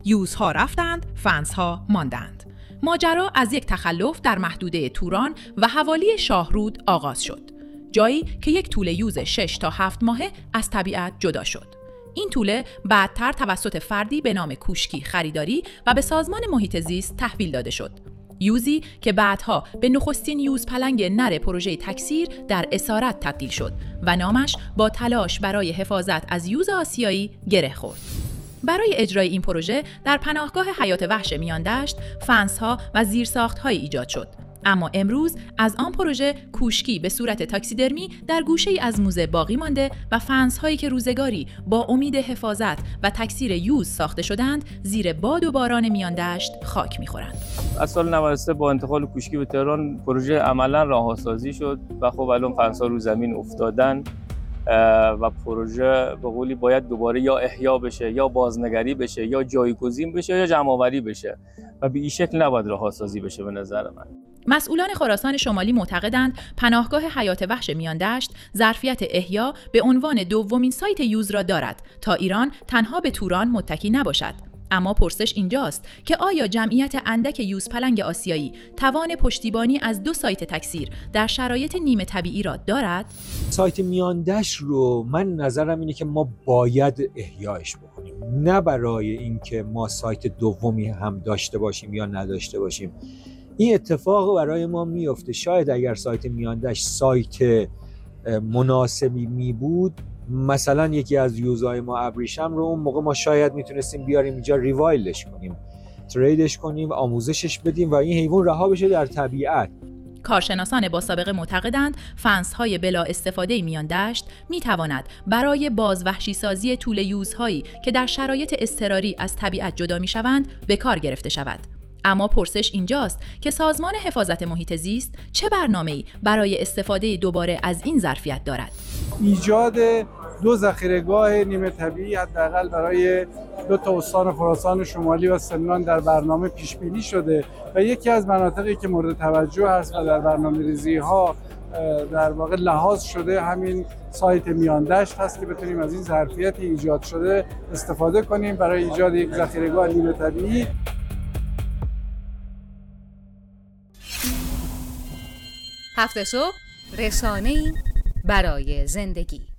یوزها رفتند، فنس‌ها ماندند. ماجرا از یک تخلف در محدوده توران و حوالی شاهرود آغاز شد. جایی که یک توله یوز 6 تا 7 ماهه از طبیعت جدا شد. این توله بعدتر توسط فردی به نام کوشکی خریداری و به سازمان محیط زیست تحویل داده شد. یوزی که بعدها به نخستین یوز پلنگ نر پروژه تکثیر در اسارت تبدیل شد و نامش با تلاش برای حفاظت از یوز آسیایی گره خورد. برای اجرای این پروژه در پناهگاه حیات وحش میاندشت فنس‌ها و زیرساخت‌هایی ایجاد شد. اما امروز از آن پروژه کوشکی به صورت تاکسیدرمی در گوشه‌ای از موزه باقی مانده و فنس‌هایی که روزگاری با امید حفاظت و تکثیر یوز ساخته شدند زیر باد و باران میاندشت خاک می‌خورند. از سال 93 با انتقال کوشکی به تهران پروژه عملاً راه‌سازی شد و خب الان فنس‌ها رو زمین افتادن و پروژه به قولی باید دوباره یا احیا بشه یا بازنگری بشه یا جایگزین بشه یا جمع‌آوری بشه و به این شکل نباید راه‌سازی بشه به نظر من. مسئولان خراسان شمالی معتقدند پناهگاه حیات وحش میاندشت ظرفیت احیا به عنوان دومین سایت یوز را دارد تا ایران تنها به توران متکی نباشد. اما پرسش اینجاست که آیا جمعیت اندک یوز پلنگ آسیایی توان پشتیبانی از 2 سایت تکثیر در شرایط نیمه طبیعی را دارد؟ سایت میاندشت رو من نظرم اینه که ما باید احیاش بکنیم، نه برای اینکه ما سایت دومی هم داشته باشیم یا نداشته باشیم. این اتفاق برای ما میفته. شاید اگر سایت میاندشت سایت مناسبی می بود، مثلا یکی از یوزهای ما ابریشم رو اون موقع ما شاید میتونستیم بیاریم اینجا ریوایلش کنیم، تریدش کنیم و آموزشش بدیم و این حیوان رها بشه در طبیعت. کارشناسان با سابقه معتقدند فنس‌های بلا استفاده میاندشت میتواند برای بازوحشی سازی توله یوزهایی که در شرایط اضطراری از طبیعت جدا میشوند به کار گرفته شود. اما پرسش اینجاست که سازمان حفاظت محیط زیست چه برنامه‌ای برای استفاده دوباره از این ظرفیت دارد؟ ایجاد 2 ذخیره‌گاه نیمه طبیعی حداقل برای 2 تا استان خراسان شمالی و سمنان در برنامه پیش بینی شده و یکی از مناطقی که مورد توجه هست و در برنامه‌ریزی‌ها در واقع لحاظ شده همین سایت میاندشت هست که بتونیم از این ظرفیت ایجاد شده استفاده کنیم برای ایجاد یک ذخیره‌گاه نیمه طبیعی. هفت صبح رسانه‌ای برای زندگی.